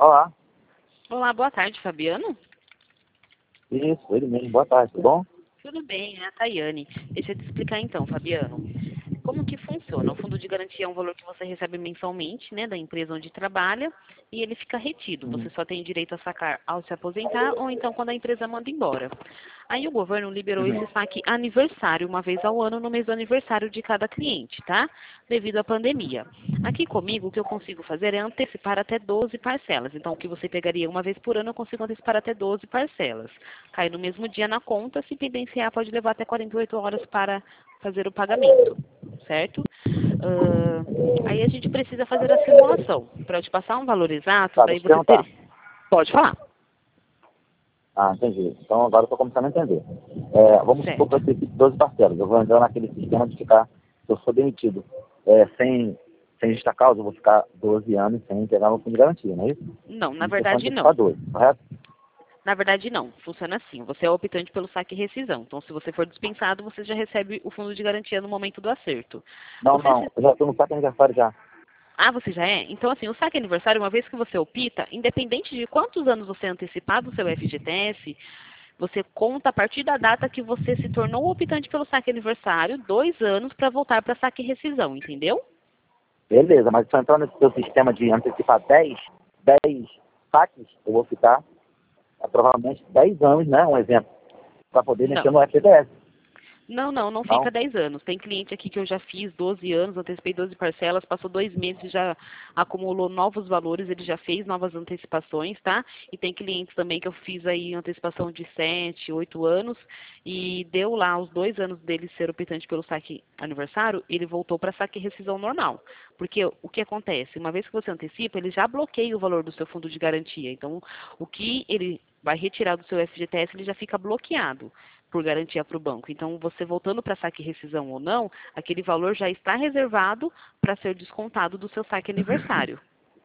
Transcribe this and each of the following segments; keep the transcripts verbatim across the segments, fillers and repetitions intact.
Olá. Olá, boa tarde, Fabiano. Isso, ele mesmo. Boa tarde, tudo bom? Tudo bem, é a Tayane. Deixa eu te explicar então, Fabiano. Como que funciona? O fundo de garantia é um valor que você recebe mensalmente, né, da empresa onde trabalha, e ele fica retido. Você Uhum. só tem direito a sacar ao se aposentar ou então quando a empresa manda embora. Aí o governo liberou Uhum. esse saque aniversário, uma vez ao ano, no mês do aniversário de cada cliente, tá? Devido à pandemia. Aqui comigo, o que eu consigo fazer é antecipar até doze parcelas. Então, o que você pegaria uma vez por ano, eu consigo antecipar até doze parcelas. Cai no mesmo dia na conta, se pendenciar, pode levar até quarenta e oito horas para fazer o pagamento, certo? Uh, aí a gente precisa fazer a simulação. Para eu te passar um valor exato, Tá, daí deixa eu você ter... perguntar. Pode falar. Ah, entendi. Então agora eu estou começando a entender. É, vamos supor que Certo. eu tenho doze parcelas. Eu vou entrar naquele sistema de ficar, se eu for demitido, é, sem, sem justa causa, eu vou ficar doze anos sem pegar meu fundo de garantia, não é isso? Não, na E você pode verdade antecipar não. doze, correto? Na verdade, não. Funciona assim. Você é optante pelo saque e rescisão. Então, se você for dispensado, você já recebe o fundo de garantia no momento do acerto. Não, Você não. se... Eu já estou no saque aniversário já. Ah, você já é? Então, assim, o saque aniversário, uma vez que você opta, independente de quantos anos você antecipar do seu F G T S, você conta a partir da data que você se tornou optante pelo saque aniversário, dois anos para voltar para saque e rescisão, entendeu? Beleza, mas se eu entrar nesse seu sistema de antecipar dez, dez saques, eu vou ficar é, provavelmente dez anos, né? Um exemplo, para poder mexer Não. no F G T S. Não, não, não Não? fica dez anos. Tem cliente aqui que eu já fiz doze anos, antecipei doze parcelas, passou dois meses, já acumulou novos valores, ele já fez novas antecipações, tá? E tem clientes também que eu fiz aí antecipação de sete, oito anos e deu lá os dois anos dele ser optante pelo saque aniversário, ele voltou para saque e rescisão normal. Porque o que acontece? Uma vez que você antecipa, ele já bloqueia o valor do seu fundo de garantia. Então, o que ele vai retirar do seu F G T S, ele já fica bloqueado por garantia para o banco. Então, você voltando para saque e rescisão ou não, aquele valor já está reservado para ser descontado do seu saque aniversário.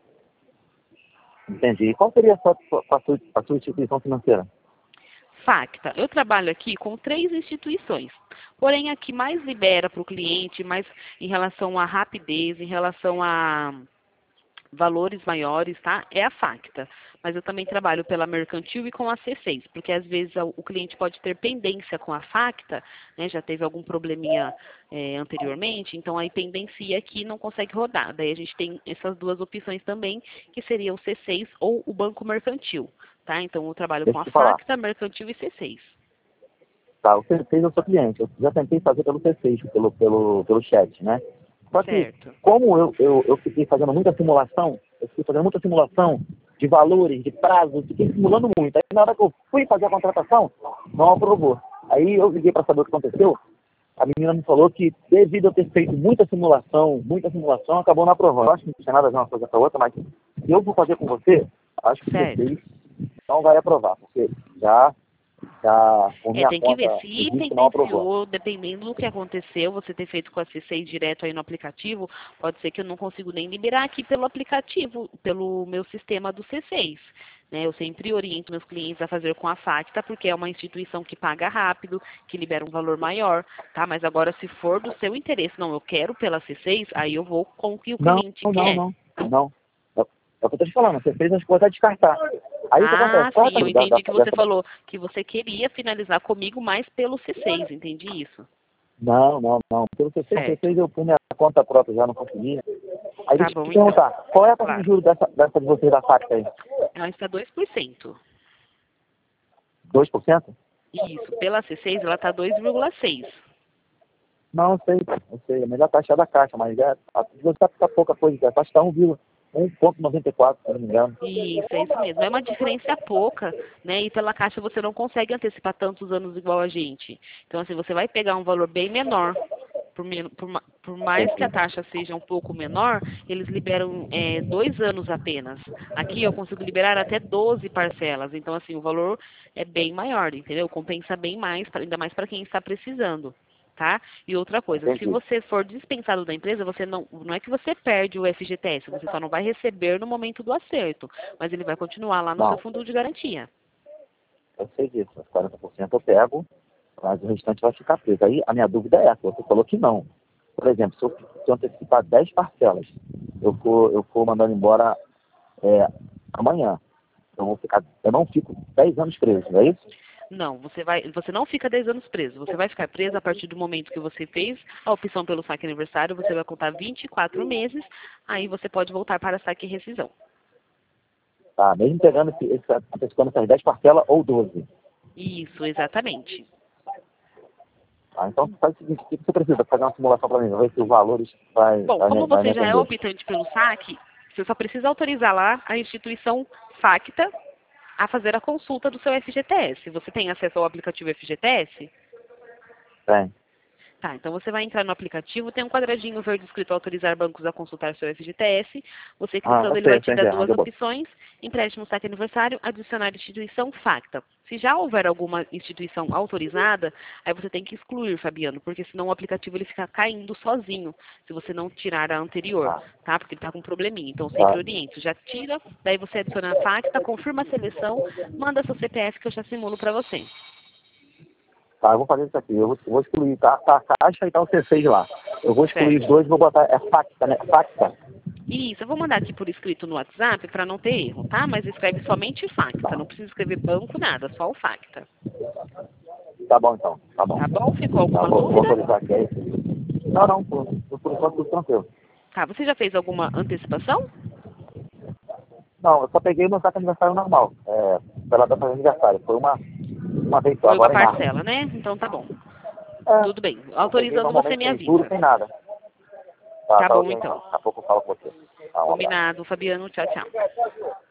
Entendi. E qual seria a sua, a sua, a sua instituição financeira? Facta. Eu trabalho aqui com três instituições. Porém, a que mais libera para o cliente, mais em relação à rapidez, em relação a valores maiores, tá? É a Facta. Mas eu também trabalho pela Mercantil e com a C seis, porque às vezes o cliente pode ter pendência com a Facta, né? Já teve algum probleminha é, anteriormente, então aí pendencia aqui não consegue rodar. Daí a gente tem essas duas opções também, que seria o C seis ou o Banco Mercantil, tá? Então eu trabalho com Deixa eu a te falar. Facta, Mercantil e C seis. Tá, o C seis é o seu cliente. Eu já tentei fazer pelo C seis, pelo, pelo, pelo chat, né? Só que, Certo. como eu, eu, eu fiquei fazendo muita simulação, eu fiquei fazendo muita simulação de valores, de prazos, fiquei simulando muito. Aí na hora que eu fui fazer a contratação, não aprovou. Aí eu liguei para saber o que aconteceu. A menina me falou que, devido a eu ter feito muita simulação, muita simulação, acabou não aprovando. Eu acho que não tinha nada a ver uma coisa com a outra, mas se eu for fazer com você, acho que o C seis Certo. não vai aprovar, porque já, já por É, minha tem que ver conta, se existe que não aprovou. pendenciou, dependendo do que aconteceu, você ter feito com a C seis direto aí no aplicativo, pode ser que eu não consigo nem liberar aqui pelo aplicativo, pelo meu sistema do C seis. Né? Eu sempre oriento meus clientes a fazer com a Facta, porque é uma instituição que paga rápido, que libera um valor maior, tá? Mas agora, se for do seu interesse, não, eu quero pela C seis, aí eu vou com o que o Não, cliente não, quer. não, não. É é o que eu tô te falando, você fez, acho que vou até descartar. Aí o que Ah, acontece? Qual é sim, eu a da, da, entendi que você dessa... falou que você queria finalizar comigo mais pelo C seis, entendi isso. Não, não, não. Pelo C seis, Certo. C seis eu fui minha conta própria, já não consegui. Aí Tá deixa eu bom, te então. perguntar, qual é a taxa de Claro. juros dessa, dessa de vocês da Facta aí? Ela está dois por cento. dois por cento? Isso. Pela C seis, ela está dois vírgula seis. Não, eu sei, eu sei. A melhor taxa é da Caixa, mas é, a de você tá ficar pouca coisa, a taxa está um vírgula noventa e quatro, se não me engano. Isso, é isso mesmo. É uma diferença pouca, né? E pela Caixa você não consegue antecipar tantos anos igual a gente. Então, assim, você vai pegar um valor bem menor. Por, men- por ma- por mais que a Entendi. taxa seja um pouco menor, eles liberam é, dois anos apenas. Aqui eu consigo liberar até doze parcelas. Então, assim, o valor é bem maior, entendeu? Compensa bem mais, pra- ainda mais para quem está precisando. Tá? E outra coisa, se Entendi. você for dispensado da empresa, você não, não é que você perde o F G T S, você só não vai receber no momento do acerto, mas ele vai continuar lá no seu Não, fundo de garantia. eu sei disso. Os quarenta por cento eu pego, mas o restante vai ficar preso. Aí a minha dúvida é essa, você falou que não. Por exemplo, se eu, se eu antecipar dez parcelas, eu for, eu for mandando embora é, amanhã. Eu, vou ficar, eu não fico dez anos preso, não é isso? Não, você, vai, você não fica dez anos preso. Você vai ficar preso a partir do momento que você fez a opção pelo saque aniversário, você vai contar vinte e quatro meses, aí você pode voltar para saque e rescisão. Tá, mesmo pegando esse, esse, antecipando essas dez parcelas ou doze. Isso, exatamente. Tá, então faz o seguinte, o que você precisa? Fazer uma simulação para mim, ver se os valores vai, Bom, vai, como vai me você já é atender. optante pelo saque, você só precisa autorizar lá a instituição Facta a fazer a consulta do seu F G T S. Você tem acesso ao aplicativo F G T S? Tem. Tá, então você vai entrar no aplicativo, tem um quadradinho verde escrito autorizar bancos a consultar seu F G T S. Você Ah, clicando, eu ele vai sei, te sei, dar sei, duas onde eu boto. opções: empréstimo saque aniversário, adicionar instituição Facta. Se já houver alguma instituição autorizada, aí você tem que excluir, Fabiano, porque senão o aplicativo ele fica caindo sozinho, se você não tirar a anterior, Ah, tá? Porque ele está com um probleminha. Então tá. sempre oriento, já tira, daí você adiciona a Facta, confirma a seleção, manda seu C P F que eu já simulo para você. Tá, eu vou fazer isso aqui. Eu vou, eu vou excluir, tá, tá a caixa e tá o C seis lá. Eu vou excluir Certo. os dois e vou botar, é facta, né? Facta. Isso, eu vou mandar aqui por escrito no WhatsApp para não ter erro, tá? Mas escreve somente Facta, não precisa escrever banco, nada, só o Facta. Tá bom então, tá bom. Tá bom? Ficou Tá, alguma vou, vou dúvida? autorizar aqui. Aí. Não, não, por, por enquanto tudo tranquilo. Tá, você já fez alguma antecipação? Não, eu só peguei o meu saco aniversário normal, é, pela data de aniversário. Foi uma, uma vez só, Foi uma agora em março. parcela, né? Então tá bom. É, Tudo bem. eu peguei Autorizando você normalmente me sem juros, avisa. sem nada. Tá, Tá tá bom ok então. então. Daqui a pouco eu falo com você. Tá, um abraço. Combinado, Fabiano. Tchau, tchau.